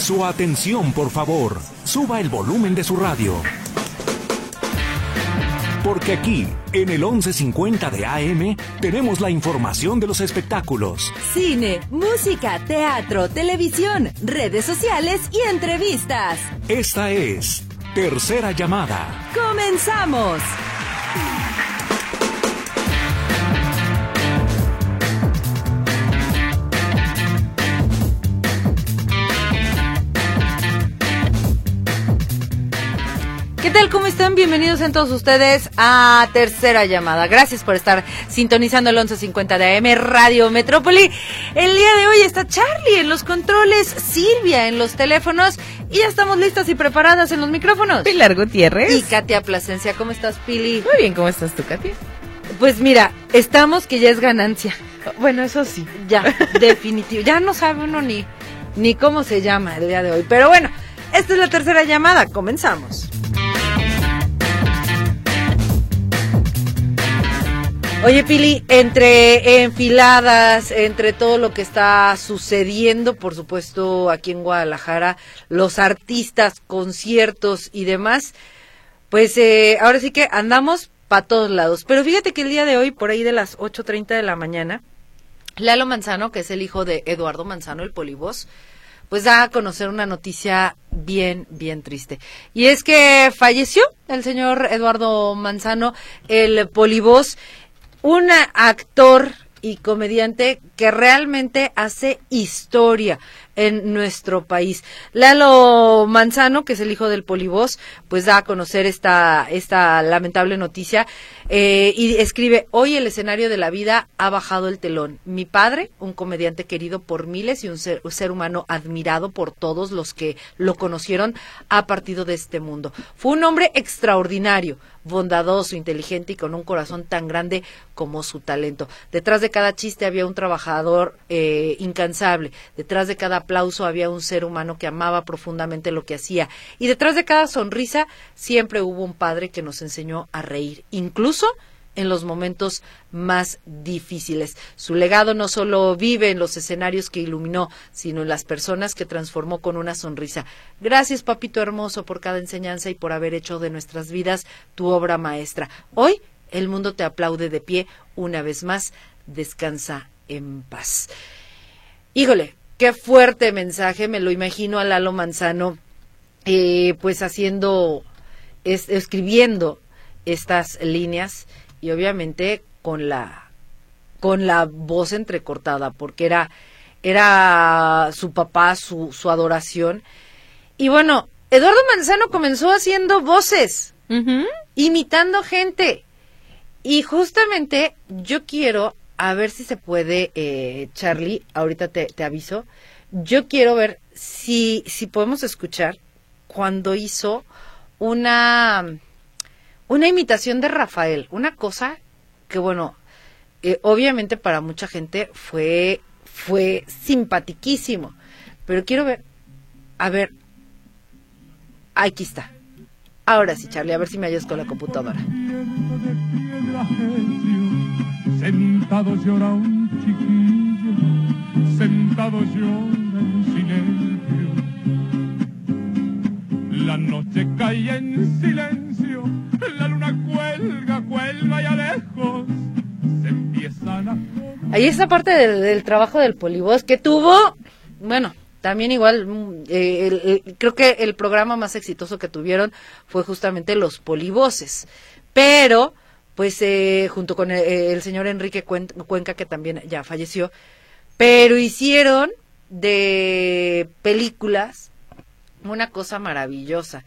Su atención, por favor. Suba el volumen de su radio. Porque aquí, en el 1150 de AM, tenemos la información de los espectáculos. Cine, música, teatro, televisión, redes sociales y entrevistas. Esta es Tercera Llamada. ¡Comenzamos! ¿Qué tal? ¿Cómo están? Bienvenidos en todos ustedes a Tercera Llamada. Gracias por estar sintonizando el 1150 de AM Radio Metrópoli. El día de hoy está Charlie en los controles, Silvia en los teléfonos y ya estamos listas y preparadas en los micrófonos. Pilar Gutiérrez. Y Katia Plasencia. ¿Cómo estás, Pili? Muy bien, ¿cómo estás tú, Katia? Pues mira, estamos que ya es ganancia. Bueno, eso sí. Ya, definitivo. Ya no sabe uno ni cómo se llama el día de hoy. Pero bueno, esta es la Tercera Llamada. Comenzamos. Oye, Pili, entre enfiladas, entre todo lo que está sucediendo, por supuesto, aquí en Guadalajara, los artistas, conciertos y demás, pues ahora sí que andamos para todos lados. Pero fíjate que el día de hoy, por ahí de las 8:30 de la mañana, Lalo Manzano, que es el hijo de Eduardo Manzano, el polivoz, pues da a conocer una noticia bien triste. Y es que falleció el señor Eduardo Manzano, el polivoz, un actor y comediante que realmente hace historia en nuestro país. Lalo Manzano, que es el hijo del polivoz, pues da a conocer esta lamentable noticia y escribe: hoy el escenario de la vida ha bajado el telón. Mi padre, un comediante querido por miles y un ser humano admirado por todos los que lo conocieron, ha partido de este mundo. Fue un hombre extraordinario, bondadoso, inteligente y con un corazón tan grande como su talento. Detrás de cada chiste había un trabajador incansable. Detrás de cada aplauso había un ser humano que amaba profundamente lo que hacía. Y detrás de cada sonrisa siempre hubo un padre que nos enseñó a reír, incluso en los momentos más difíciles. Su legado no solo vive en los escenarios que iluminó, sino en las personas que transformó con una sonrisa. Gracias, papito hermoso, por cada enseñanza y por haber hecho de nuestras vidas tu obra maestra. Hoy el mundo te aplaude de pie una vez más. Descansa en paz. Híjole, qué fuerte mensaje. Me lo imagino a Lalo Manzano pues escribiendo estas líneas y obviamente con la voz entrecortada, porque era su papá, su adoración. Y bueno, Eduardo Manzano comenzó haciendo voces, imitando gente. Y justamente yo quiero, a ver si se puede, Charlie, ahorita te aviso, yo quiero ver si podemos escuchar cuando hizo una imitación de Rafael, una cosa que, bueno, obviamente para mucha gente fue simpatiquísimo, pero quiero ver, a ver, aquí está. Ahora sí, Charlie, a ver si me ayudas con la computadora. Sentado llora un chiquillo, sentado llora en silencio. La noche cae en silencio, la luna cuelga y a lejos se empiezan a... Ahí está parte del trabajo del polivoz que tuvo, bueno, también igual, creo que el programa más exitoso que tuvieron fue justamente Los Polivoces, pero pues junto con el señor Enrique Cuenca, que también ya falleció, pero hicieron de películas una cosa maravillosa.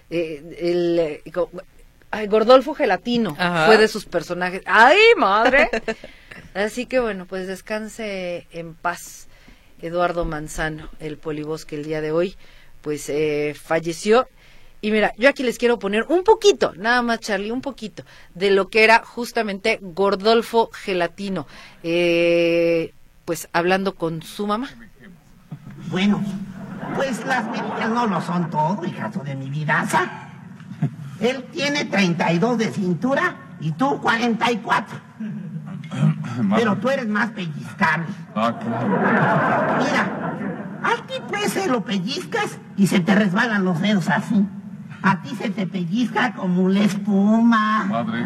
Gordolfo Gelatino fue de sus personajes. ¡Ay, madre! Así que bueno, pues descanse en paz Eduardo Manzano, el polivoz que el día de hoy pues falleció. Y mira, yo aquí les quiero poner un poquito, nada más, Charlie, un poquito de lo que era justamente Gordolfo Gelatino, pues hablando con su mamá. Bueno, pues las medidas no lo son todo, hijazo de mi vidaza. Él tiene 32 de cintura y tú 44. Pero tú eres más pellizcable. Ah, claro. Mira, al tipo ese lo pellizcas y se te resbalan los dedos así. A ti se te pellizca como la espuma. Madre,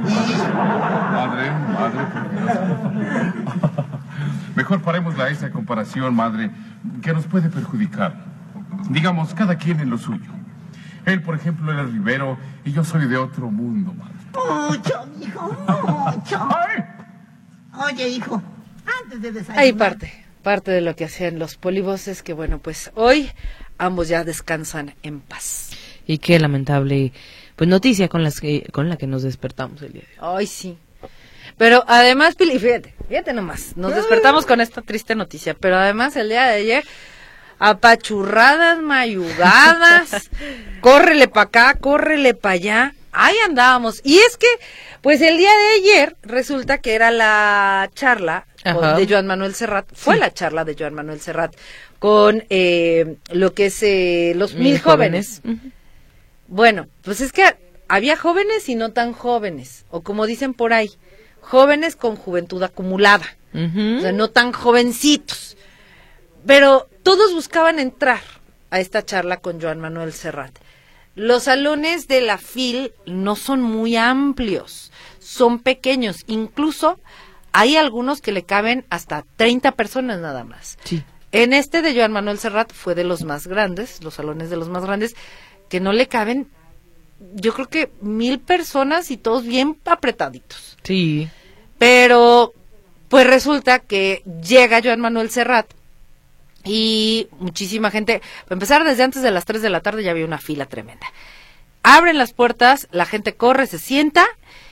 por Dios. Mejor paremos esa comparación, madre, que nos puede perjudicar. Digamos, cada quien en lo suyo. Él, por ejemplo, era Rivero y yo soy de otro mundo, madre. Mucho, hijo, mucho. ¡Ay! Oye, hijo, antes de desayunar... Hay parte de lo que hacían los polivoces, que bueno, pues hoy ambos ya descansan en paz. Y qué lamentable pues noticia con la que nos despertamos el día de hoy. Ay, sí. Pero además, Pili, fíjate nomás, nos despertamos con esta triste noticia, pero además el día de ayer, apachurradas, mayugadas, córrele para acá, córrele para allá, ahí andábamos. Y es que, pues el día de ayer, resulta que era la charla de Joan Manuel Serrat, fue la charla de Joan Manuel Serrat con lo que es los 1000 jóvenes. Bueno, pues es que había jóvenes y no tan jóvenes, o como dicen por ahí, jóvenes con juventud acumulada, o sea, no tan jovencitos. Pero todos buscaban entrar a esta charla con Joan Manuel Serrat. Los salones de la FIL no son muy amplios, son pequeños, incluso hay algunos que le caben hasta 30 personas nada más. Sí. En este de Joan Manuel Serrat fue de los más grandes, los salones de los más grandes, que no le caben, yo creo que 1000 personas y todos bien apretaditos. Sí. Pero, pues resulta que llega Joan Manuel Serrat y muchísima gente, para empezar desde antes de las 3 de la tarde ya había una fila tremenda. Abren las puertas, la gente corre, se sienta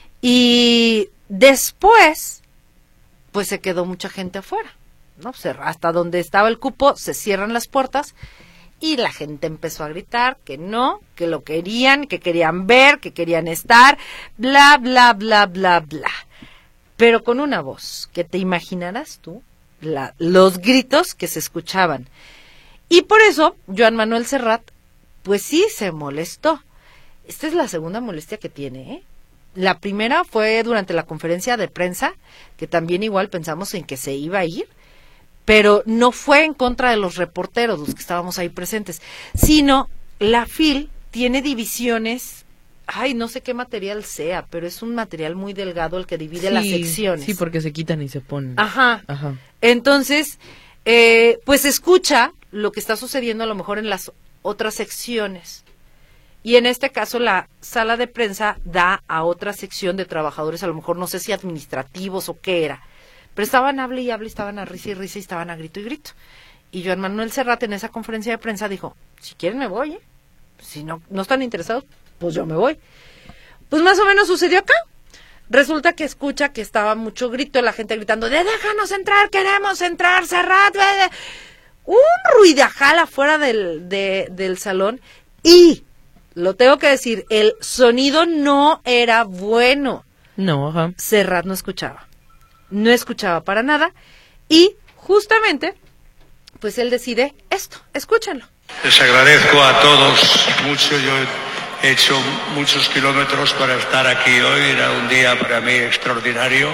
y después, pues se quedó mucha gente afuera, ¿no? Hasta donde estaba el cupo se cierran las puertas. Y la gente empezó a gritar que no, que lo querían, que querían ver, que querían estar, bla, bla, bla, bla, bla. Pero con una voz que te imaginarás tú, los gritos que se escuchaban. Y por eso, Joan Manuel Serrat, pues sí se molestó. Esta es la segunda molestia que tiene, ¿eh? La primera fue durante la conferencia de prensa, que también igual pensamos en que se iba a ir. Pero no fue en contra de los reporteros, los que estábamos ahí presentes, sino la FIL tiene divisiones, no sé qué material sea, pero es un material muy delgado el que divide las secciones. Sí, porque se quitan y se ponen. Ajá. Entonces, pues escucha lo que está sucediendo a lo mejor en las otras secciones. Y en este caso la sala de prensa da a otra sección de trabajadores, a lo mejor no sé si administrativos o qué era. Pero estaban hable y hable, estaban a risa y risa y estaban a grito y grito. Y Joan Manuel Serrat en esa conferencia de prensa dijo, si quieren me voy, si no están interesados, pues yo me voy. Pues más o menos sucedió acá. Resulta que escucha que estaba mucho grito, la gente gritando, déjanos entrar, queremos entrar, Serrat. Un ruidajal afuera del salón y, lo tengo que decir, el sonido no era bueno. No, Serrat no escuchaba para nada y justamente pues él decide esto, escúchenlo. Les agradezco a todos mucho, yo he hecho muchos kilómetros para estar aquí hoy, era un día para mí extraordinario,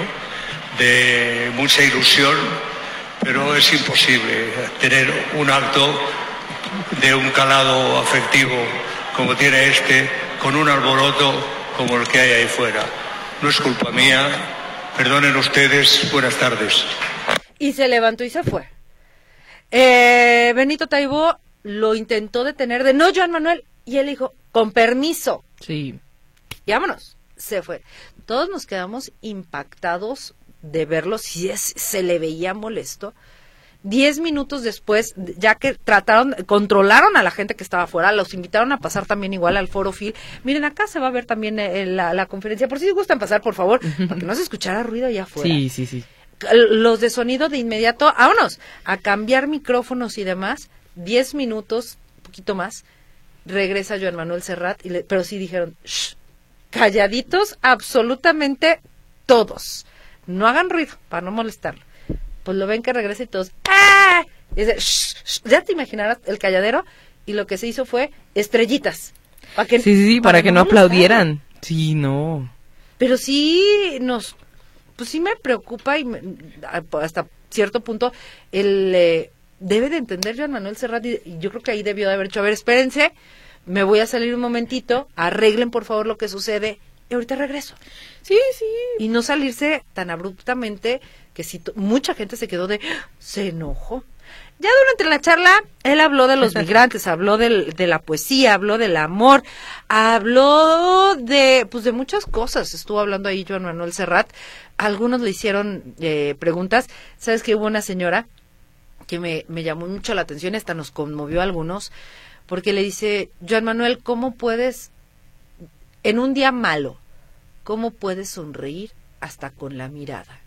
de mucha ilusión, pero es imposible tener un acto de un calado afectivo como tiene este, con un alboroto como el que hay ahí fuera. No es culpa mía. Perdonen ustedes, buenas tardes. Y se levantó y se fue. Benito Taibo lo intentó detener no, Joan Manuel, y él dijo, con permiso. Sí. Y vámonos, se fue. Todos nos quedamos impactados de verlo, si se le veía molesto. 10 minutos después, ya que controlaron a la gente que estaba afuera, los invitaron a pasar también igual al Foro FIL. Miren, acá se va a ver también la conferencia, por si gustan pasar, por favor, para que no se escuchara ruido allá afuera. Sí. Los de sonido de inmediato, vámonos, a cambiar micrófonos y demás, 10 minutos, un poquito más, regresa Joan Manuel Serrat, pero sí dijeron, shh, calladitos absolutamente todos, no hagan ruido para no molestarlo. Pues lo ven que regresa y todos, ¡ah! Y dice, shh, shh. Ya te imaginarás el calladero, y lo que se hizo fue estrellitas. Para que no aplaudieran. Sí, no. Pero sí pues sí me preocupa y hasta cierto punto el debe de entender Joan Manuel Serrat, y yo creo que ahí debió de haber dicho, a ver, espérense, me voy a salir un momentito, arreglen por favor lo que sucede, y ahorita regreso. Sí. Y no salirse tan abruptamente, que si mucha gente se quedó se enojó. Ya durante la charla, él habló de los migrantes, habló de la poesía, habló del amor, habló de muchas cosas. Estuvo hablando ahí Joan Manuel Serrat. Algunos le hicieron preguntas. ¿Sabes que hubo una señora que me llamó mucho la atención, hasta nos conmovió a algunos, porque le dice, Joan Manuel, ¿cómo puedes, en un día malo, cómo puedes sonreír hasta con la mirada?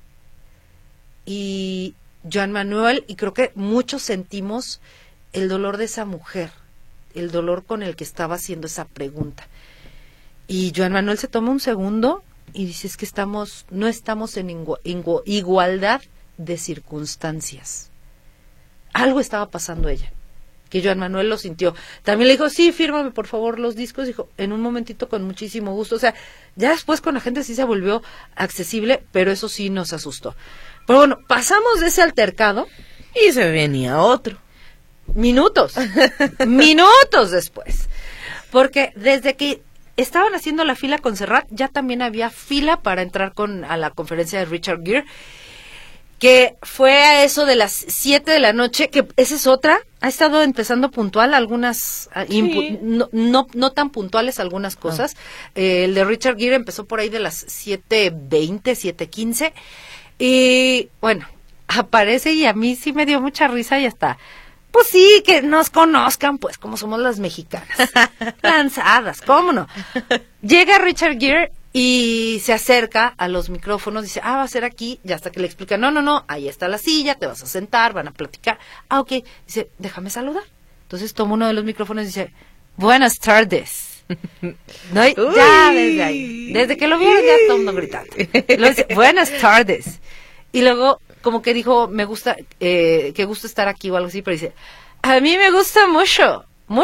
Y Joan Manuel, y creo que muchos sentimos el dolor de esa mujer, el dolor con el que estaba haciendo esa pregunta. Y Joan Manuel se toma un segundo y dice, es que no estamos en igualdad de circunstancias. Algo estaba pasando ella, que Joan Manuel lo sintió. También le dijo, sí, fírmame por favor los discos. Dijo, en un momentito, con muchísimo gusto. O sea, ya después con la gente sí se volvió accesible, pero eso sí nos asustó. Pero bueno, pasamos de ese altercado. Y se venía otro. Minutos después. Porque desde que estaban haciendo la fila con Serrat, ya también había fila para entrar a la conferencia de Richard Gere, que fue a eso de las 7 de la noche, que esa es otra, ha estado empezando puntual, algunas, Sí. no tan puntuales algunas cosas. El de Richard Gere empezó por ahí de las 7:20, 7:15, y bueno, aparece y a mí sí me dio mucha risa y hasta, pues sí, que nos conozcan, pues, como somos las mexicanas, lanzadas, ¿cómo no? Llega Richard Gere y se acerca a los micrófonos, dice, va a ser aquí, y hasta que le explica, no, ahí está la silla, te vas a sentar, van a platicar. Ok, dice, déjame saludar. Entonces toma uno de los micrófonos y dice, buenas tardes. No, ya desde ahí, desde que lo vieron ya todo el mundo gritando. Luego dice, buenas tardes. Y luego como que dijo, me gusta, que gusto estar aquí o algo así, pero dice, a mí me gusta mucho.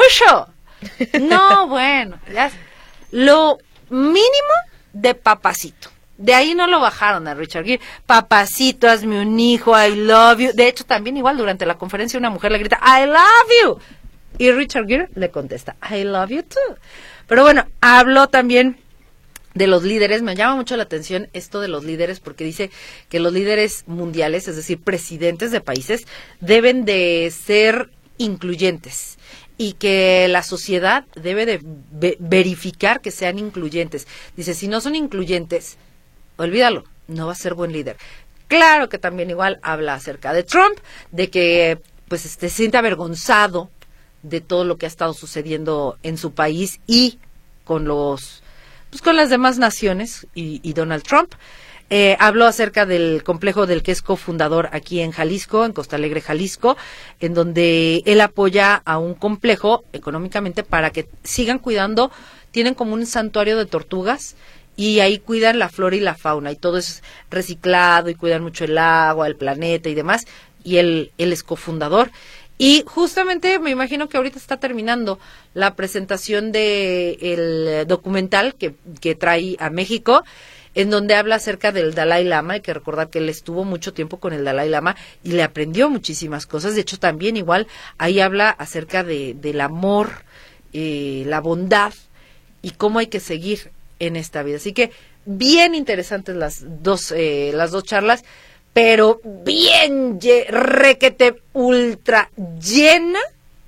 No, bueno, ya lo mínimo de papacito. De ahí no lo bajaron a Richard Gere. Papacito, hazme un hijo, I love you. De hecho, también igual durante la conferencia una mujer le grita, I love you. Y Richard Gere le contesta, I love you too. Pero bueno, habló también de los líderes. Me llama mucho la atención esto de los líderes, porque dice que los líderes mundiales, es decir, presidentes de países, deben de ser incluyentes y que la sociedad debe de verificar que sean incluyentes. Dice, si no son incluyentes, olvídalo, no va a ser buen líder. Claro que también igual habla acerca de Trump, de que pues se siente avergonzado de todo lo que ha estado sucediendo en su país y con con las demás naciones y Donald Trump. Habló acerca del complejo del que es cofundador aquí en Jalisco, en Costa Alegre, Jalisco, en donde él apoya a un complejo económicamente para que sigan cuidando, tienen como un santuario de tortugas y ahí cuidan la flora y la fauna y todo es reciclado y cuidan mucho el agua, el planeta y demás, y él es cofundador. Y justamente me imagino que ahorita está terminando la presentación de el documental que trae a México, en donde habla acerca del Dalai Lama. Hay que recordar que él estuvo mucho tiempo con el Dalai Lama y le aprendió muchísimas cosas. De hecho, también igual ahí habla acerca del amor, la bondad y cómo hay que seguir en esta vida. Así que bien interesantes las dos charlas, pero bien requete ultra llena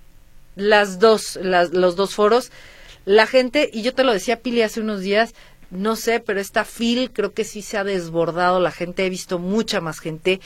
los dos foros. La gente, y yo te lo decía, Pili, hace unos días, no sé, pero esta fil creo que sí se ha desbordado la gente, he visto mucha más gente,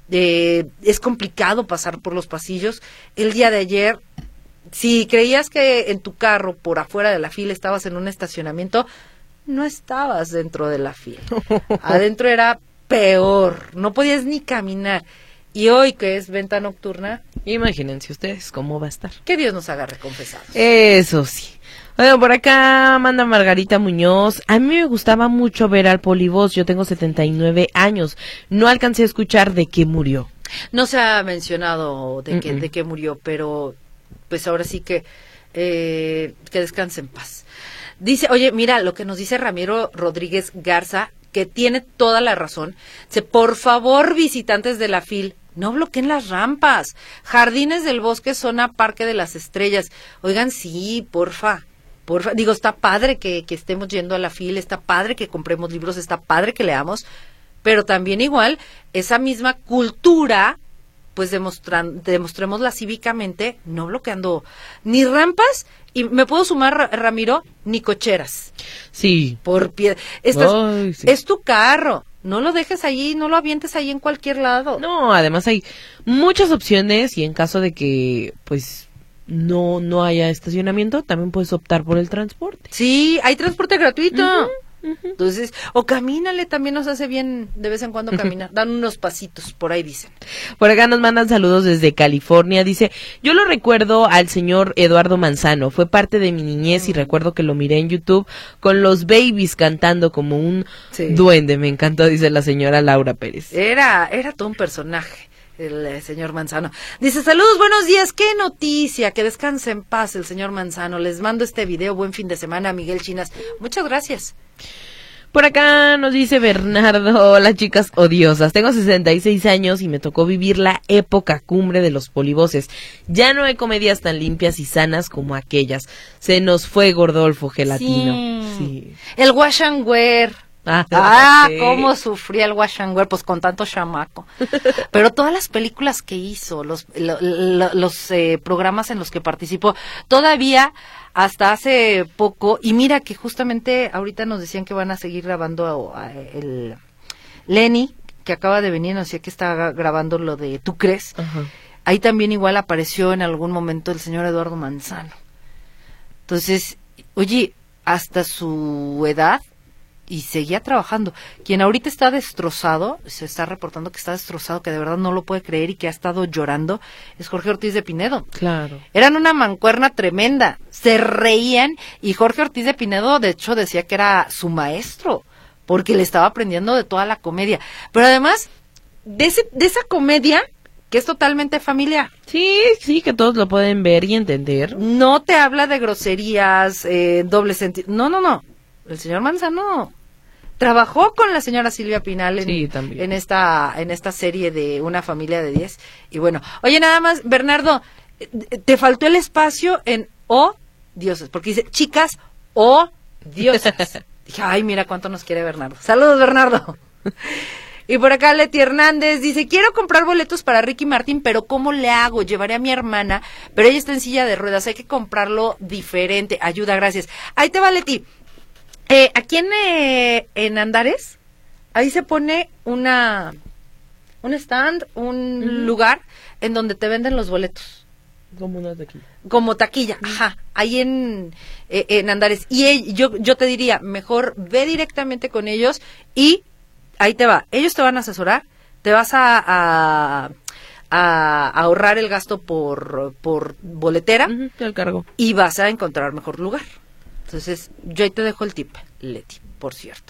es complicado pasar por los pasillos. El día de ayer, si creías que en tu carro por afuera de la fila estabas en un estacionamiento, no estabas dentro de la fila, adentro era peor, no podías ni caminar. Y hoy, que es venta nocturna, Imagínense ustedes cómo va a estar. que Dios nos haga reconfesados. Eso sí. Bueno, por acá manda Margarita Muñoz. A mí me gustaba mucho ver al Polivoz. Yo tengo 79 años. No alcancé a escuchar de qué murió. No se ha mencionado de qué murió, pero pues ahora sí que descanse en paz. Dice, oye, mira lo que nos dice Ramiro Rodríguez Garza, que tiene toda la razón. Dice, por favor, visitantes de la FIL, no bloqueen las rampas. Jardines del Bosque, zona Parque de las Estrellas. Oigan, sí, porfa. Digo, está padre que estemos yendo a la fila, está padre que compremos libros, está padre que leamos, pero también igual, esa misma cultura, pues demostrémosla cívicamente, no bloqueando ni rampas, y me puedo sumar, Ramiro, ni cocheras. Sí. Por pie. Sí. Es tu carro. No lo dejes allí, no lo avientes ahí en cualquier lado. No, además hay muchas opciones y en caso de que, pues, no haya estacionamiento, también puedes optar por el transporte. Sí, hay transporte gratuito. Uh-huh. Entonces, o camínale, también nos hace bien de vez en cuando caminar. Dan unos pasitos, por ahí dicen. Por acá nos mandan saludos desde California. Dice, yo lo recuerdo al señor Eduardo Manzano. Fue parte de mi niñez y recuerdo que lo miré en YouTube con los Babies cantando como un duende. Me encantó, dice la señora Laura Pérez. Era todo un personaje. El señor Manzano. Dice, saludos, buenos días, qué noticia, que descanse en paz el señor Manzano. Les mando este video, buen fin de semana, Miguel Chinas. Muchas gracias. Por acá nos dice Bernardo, hola chicas odiosas, tengo 66 años y me tocó vivir la época cumbre de los polivoces. Ya no hay comedias tan limpias y sanas como aquellas. Se nos fue Gordolfo Gelatino. Sí. El Wash and Wear. Sí. Cómo sufría el Wash and Wear, pues con tanto chamaco. Pero todas las películas que hizo, los programas en los que participó, todavía hasta hace poco, y mira que justamente ahorita nos decían que van a seguir grabando el Lenny, que acaba de venir, nos decía que está grabando lo de ¿Tú crees? Ajá. Ahí también igual apareció en algún momento el señor Eduardo Manzano. Entonces, oye, hasta su edad, y seguía trabajando. Quien ahorita está destrozado, se está reportando que está destrozado, que de verdad no lo puede creer y que ha estado llorando, es Jorge Ortiz de Pinedo. Claro. Eran una mancuerna tremenda, se reían y Jorge Ortiz de Pinedo de hecho decía que era su maestro, porque le estaba aprendiendo de toda la comedia. Pero además, de esa comedia que es totalmente familiar. Sí, que todos lo pueden ver y entender. No te habla de groserías, doble sentido. No. El señor Manzano trabajó con la señora Silvia Pinal en esta serie de Una familia de 10. Y bueno, oye, nada más, Bernardo, te faltó el espacio en "Oh, dioses", porque dice chicas, "Oh, dioses". Dije, ay, mira cuánto nos quiere Bernardo. Saludos, Bernardo. Y por acá Leti Hernández dice, quiero comprar boletos para Ricky Martin, pero ¿cómo le hago? Llevaré a mi hermana, pero ella está en silla de ruedas, hay que comprarlo diferente. Ayuda, gracias. Ahí te va, Leti. Aquí en Andares, ahí se pone un stand, un lugar en donde te venden los boletos. Como una taquilla. Como taquilla, ajá, ahí en Andares. Y yo te diría, mejor ve directamente con ellos y ahí te va. Ellos te van a asesorar, te vas a ahorrar el gasto por boletera. El cargo. Y vas a encontrar mejor lugar. Entonces, yo ahí te dejo el tip, Leti, por cierto.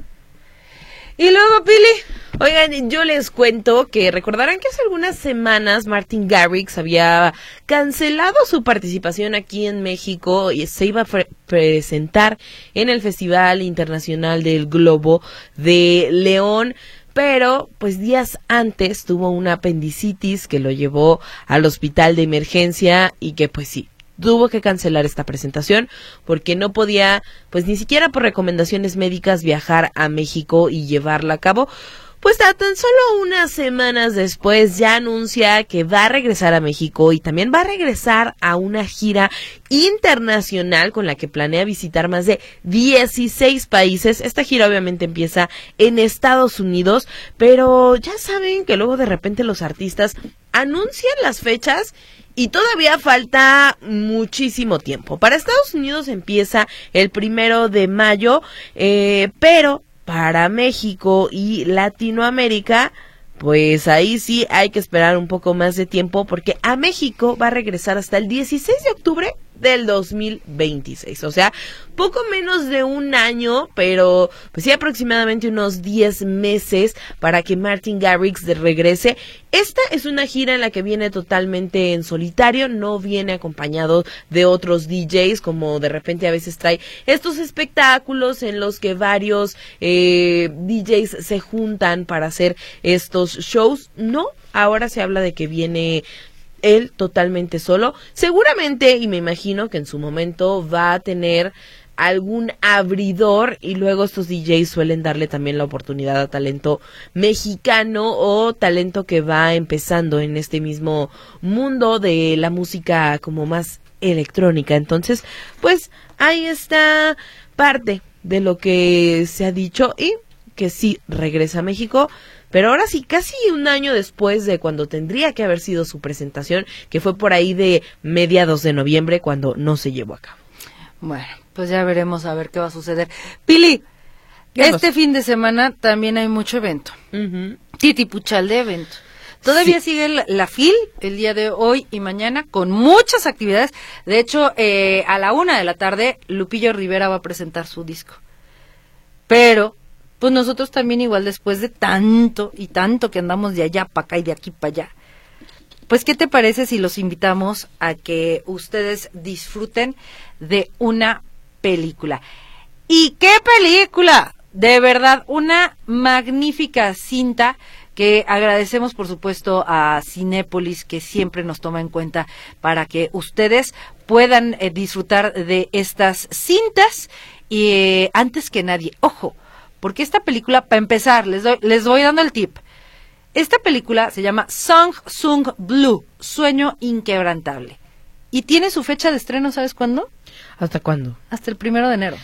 Y luego, Pili. Oigan, yo les cuento que recordarán que hace algunas semanas Martin Garrix había cancelado su participación aquí en México y se iba a presentar en el Festival Internacional del Globo de León. Pero, pues días antes tuvo una apendicitis que lo llevó al hospital de emergencia y que, pues sí, tuvo que cancelar esta presentación porque no podía, pues ni siquiera por recomendaciones médicas, viajar a México y llevarla a cabo. Pues tan solo unas semanas después ya anuncia que va a regresar a México y también va a regresar a una gira internacional con la que planea visitar más de 16 países. Esta gira obviamente empieza en Estados Unidos, pero ya saben que luego de repente los artistas anuncian las fechas y todavía falta muchísimo tiempo. Para Estados Unidos empieza el 1 de mayo, pero para México y Latinoamérica, pues ahí sí hay que esperar un poco más de tiempo porque a México va a regresar hasta el 16 de octubre del 2026, o sea, poco menos de un año, pero pues sí aproximadamente unos 10 meses para que Martin Garrix regrese. Esta es una gira en la que viene totalmente en solitario, no viene acompañado de otros DJs, como de repente a veces trae estos espectáculos en los que varios DJs se juntan para hacer estos shows. No, ahora se habla de que viene él totalmente solo. Seguramente, y me imagino que en su momento va a tener algún abridor, y luego estos DJs suelen darle también la oportunidad a talento mexicano o talento que va empezando en este mismo mundo de la música como más electrónica. Entonces, pues ahí está parte de lo que se ha dicho, y que sí regresa a México, pero ahora sí, casi un año después de cuando tendría que haber sido su presentación, que fue por ahí de mediados de noviembre, cuando no se llevó a cabo. Bueno, pues ya veremos a ver qué va a suceder. Pili, fin de semana también hay mucho evento. Titipuchal de evento. Todavía sigue la FIL el día de hoy y mañana con muchas actividades. De hecho, a la 1:00 p.m, Lupillo Rivera va a presentar su disco. Pero, pues nosotros también igual, después de tanto y tanto que andamos de allá para acá y de aquí para allá, pues ¿qué te parece si los invitamos a que ustedes disfruten de una película? ¿Y qué película? De verdad, una magnífica cinta que agradecemos, por supuesto, a Cinépolis, que siempre nos toma en cuenta para que ustedes puedan disfrutar de estas cintas. Y antes que nadie, ojo, porque esta película, para empezar, les voy dando el tip. Esta película se llama Song Sung Blue, Sueño Inquebrantable. Y tiene su fecha de estreno, ¿sabes cuándo? ¿Hasta cuándo? Hasta el 1 de enero.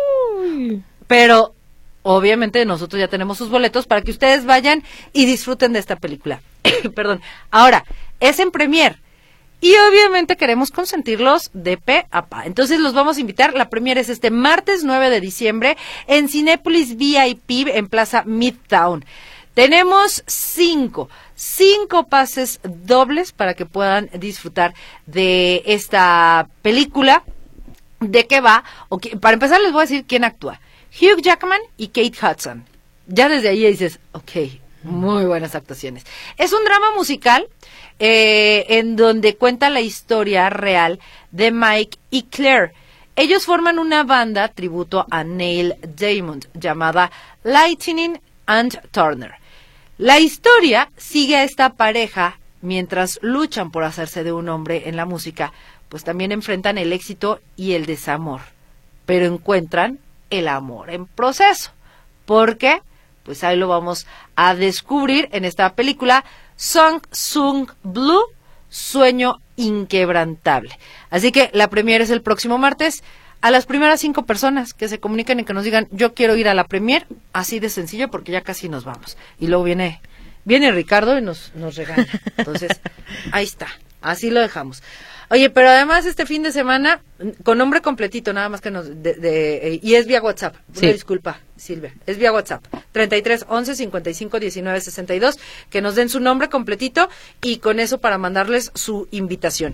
Uy. Pero, obviamente, nosotros ya tenemos sus boletos para que ustedes vayan y disfruten de esta película. Perdón. Ahora, es en premier. Y obviamente queremos consentirlos de pe a pa. Entonces los vamos a invitar. La premier es este martes 9 de diciembre en Cinépolis VIP en Plaza Midtown. Tenemos 5 pases dobles para que puedan disfrutar de esta película. ¿De qué va? Para empezar les voy a decir quién actúa. Hugh Jackman y Kate Hudson. Ya desde ahí dices, ok, muy buenas actuaciones. Es un drama musical en donde cuenta la historia real de Mike y Claire. Ellos forman una banda tributo a Neil Diamond llamada Lightning and Turner. La historia sigue a esta pareja mientras luchan por hacerse de un hombre en la música, pues también enfrentan el éxito y el desamor, pero encuentran el amor en proceso. ¿Por qué? Pues ahí lo vamos a descubrir en esta película Song Sung Blue, Sueño Inquebrantable. Así que la premier es el próximo martes. A las primeras 5 personas que se comuniquen y que nos digan, yo quiero ir a la premier, así de sencillo, porque ya casi nos vamos. Y luego viene Ricardo y nos regaña. Entonces, ahí está, así lo dejamos. Oye, pero además este fin de semana, con nombre completito, nada más que y es vía WhatsApp. Sí. Una disculpa, Silvia, es vía WhatsApp. 33 11 55 19 62, que nos den su nombre completito y con eso para mandarles su invitación.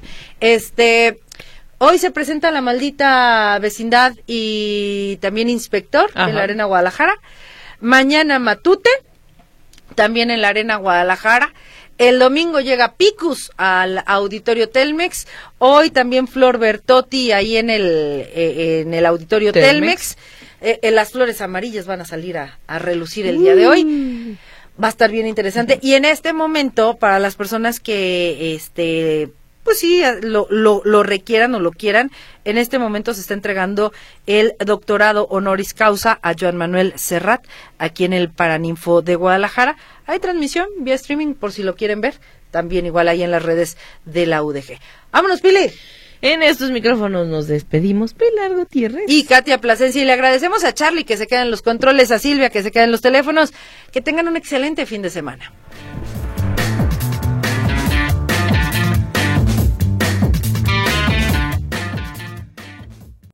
Hoy se presenta La Maldita Vecindad y también Inspector. Ajá. En la Arena Guadalajara. Mañana Matute, también en la Arena Guadalajara. El domingo llega Picus al Auditorio Telmex. Hoy también Flor Bertotti ahí en el Auditorio Telmex. Las flores amarillas van a salir a relucir el día de hoy. Va a estar bien interesante. Y en este momento, para las personas que pues sí, lo requieran o lo quieran, en este momento se está entregando el doctorado honoris causa a Joan Manuel Serrat, aquí en el Paraninfo de Guadalajara. Hay transmisión vía streaming por si lo quieren ver, también igual ahí en las redes de la UDG. ¡Vámonos, Pili! En estos micrófonos nos despedimos, Pilar Gutiérrez y Katia Plasencia, y le agradecemos a Charlie que se queda en los controles, a Silvia que se queda en los teléfonos. Que tengan un excelente fin de semana.